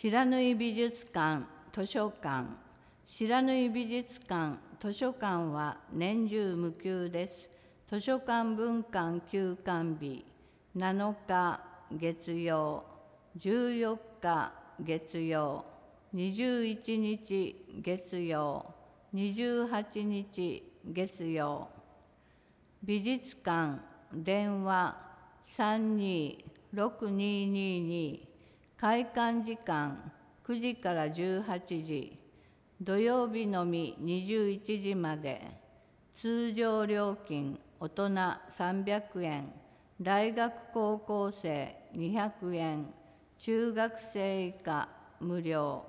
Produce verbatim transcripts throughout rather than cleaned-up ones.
白縫美術館図書館。白縫美術館図書館は年中無休です。図書館分館休館日、なのか月曜、じゅうよっか月曜、にじゅういちにち月曜、にじゅうはちにち月曜。美術館電話さんにーろくにーにーにー。開館時間くじからじゅうはちじ、土曜日のみにじゅういちじまで。通常料金大人さんびゃくえん、大学高校生にひゃくえん、中学生以下無料。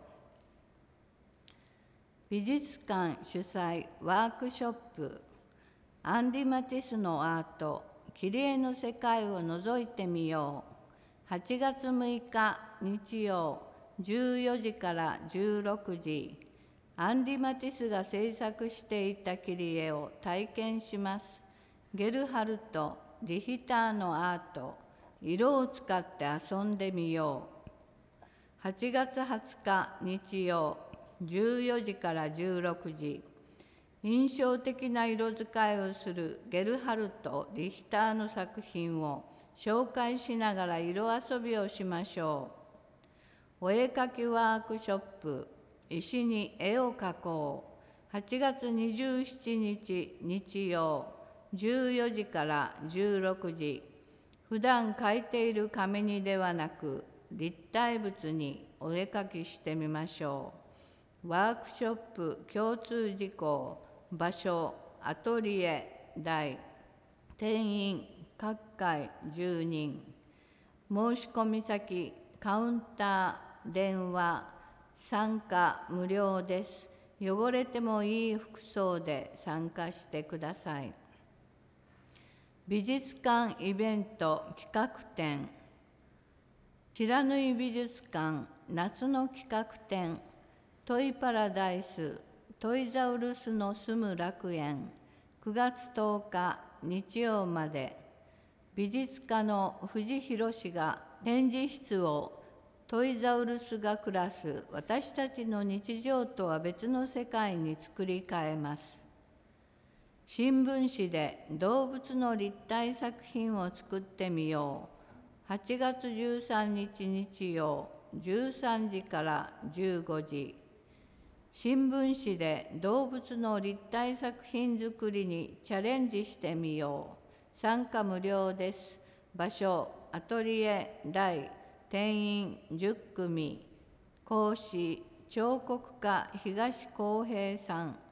美術館主催ワークショップ、アンリ・マティスのアート、切り絵の世界を覗いてみよう。はちがつむいか日曜、じゅうよじからじゅうろくじ、アンリ・マティスが制作していた切り絵を体験します。ゲルハルト・リヒターのアート、色を使って遊んでみよう。はちがつはつか日曜、じゅうよじからじゅうろくじ、印象的な色使いをするゲルハルト・リヒターの作品を紹介しながら色遊びをしましょう。お絵かきワークショップ、石に絵を描こう。はちがつにじゅうしちにち日曜、じゅうよじからじゅうろくじ、普段描いている紙にではなく立体物にお絵かきしてみましょう。ワークショップ共通事項、場所、アトリエ、代、定員、各回じゅうにん。申し込み先、カウンター、電話、参加無料です。汚れてもいい服装で参加してください。美術館イベント企画展、白縫美術館夏の企画展、トイパラダイス、トイザウルスの住む楽園、くがつとおか日曜まで。美術家の藤博が展示室をトイザウルスが暮らす私たちの日常とは別の世界に作り変えます。新聞紙で動物の立体作品を作ってみよう。はちがつじゅうさんにち日曜、じゅうさんじからじゅうごじ。新聞紙で動物の立体作品作りにチャレンジしてみよう。参加無料です。場所、アトリエ、代、定員じゅっくみ。講師、彫刻家東光平さん。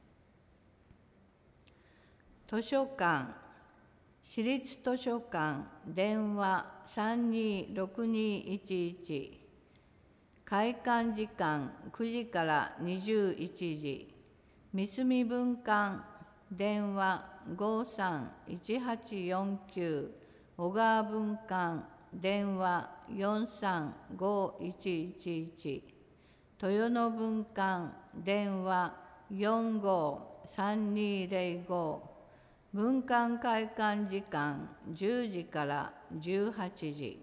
図書館、私立図書館、電話さんにーろくにーいちいち。開館時間くじからにじゅういちじ。三隅分館、電話ごさんいちはちよんきゅう。小川分館、電話よんさんごいちいちいち。豊野分館、電話よんごさんにーぜろご。分館開館時間じゅうじからじゅうはちじ。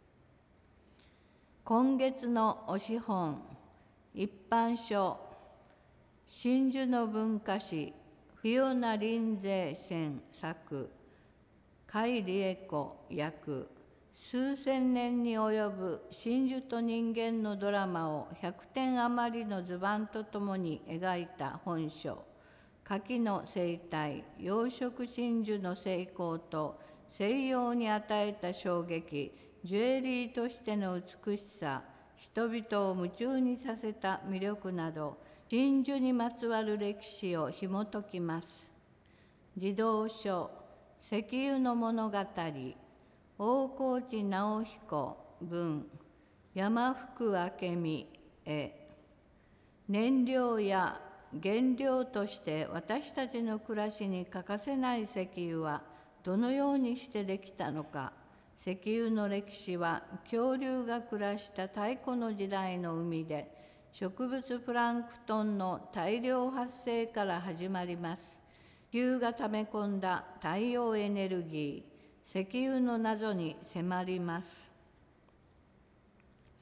今月の推し本、一般書、真珠の文化史、フィオナ・リンゼーシェン作、甲斐理恵子役、数千年に及ぶ真珠と人間のドラマをひゃくてん余りの図版とともに描いた本書。牡蠣の生態、養殖真珠の成功と西洋に与えた衝撃、ジュエリーとしての美しさ、人々を夢中にさせた魅力など、真珠にまつわる歴史を紐解きます。児童書、石油の物語、大河内直彦文、山福明美絵。燃料や原料として私たちの暮らしに欠かせない石油はどのようにしてできたのか。石油の歴史は恐竜が暮らした太古の時代の海で植物プランクトンの大量発生から始まります。地球が溜め込んだ太陽エネルギー、石油の謎に迫ります。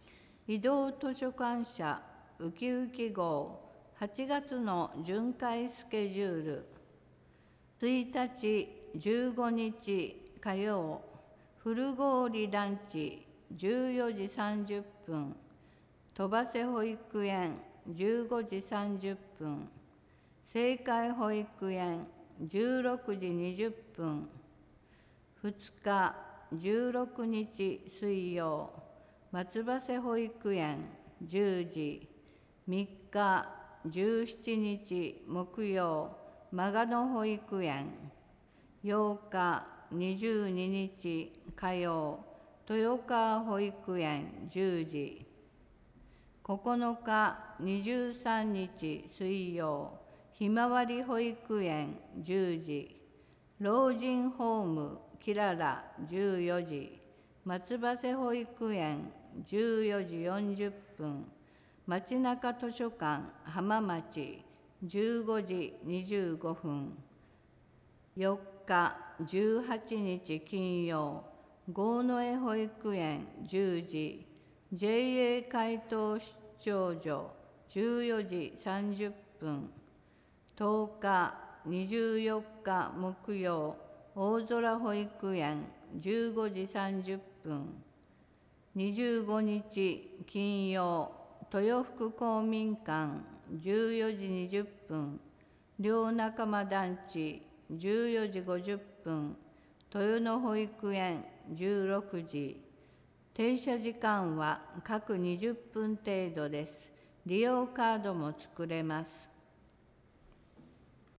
移動図書館社ウキウキ号はちがつの巡回スケジュール。ついたち、じゅうごにち火曜、古郡ランチじゅうよじさんじゅっぷん、戸瀬保育園じゅうごじさんじゅっぷん、正解保育園じゅうろくじにじゅっぷん、ふつかじゅうろくにち水曜、松葉瀬保育園じゅうじ、みっかじゅうしちにち木曜、曲野保育園、ようかにじゅうににち火曜、豊川保育園じゅうじ、ここのかにじゅうさんにち水曜、ひまわり保育園じゅうじ、老人ホームきららじゅうよじ、松葉瀬保育園じゅうよじよんじゅっぷん、町中図書館浜町じゅうごじにじゅうごふん、よっかじゅうはちにち金曜、郷の江保育園じゅうじ、ジェイエー 回答出張所じゅうよじさんじゅっぷん、とおかにじゅうよっか木曜、大空保育園じゅうごじさんじゅっぷん、にじゅうごにち金曜、豊福公民館じゅうよじにじゅっぷん、両仲間団地じゅうよじごじゅっぷん、豊野保育園じゅうろくじ、停車時間は各にじゅっぷん程度です。利用カードも作れます。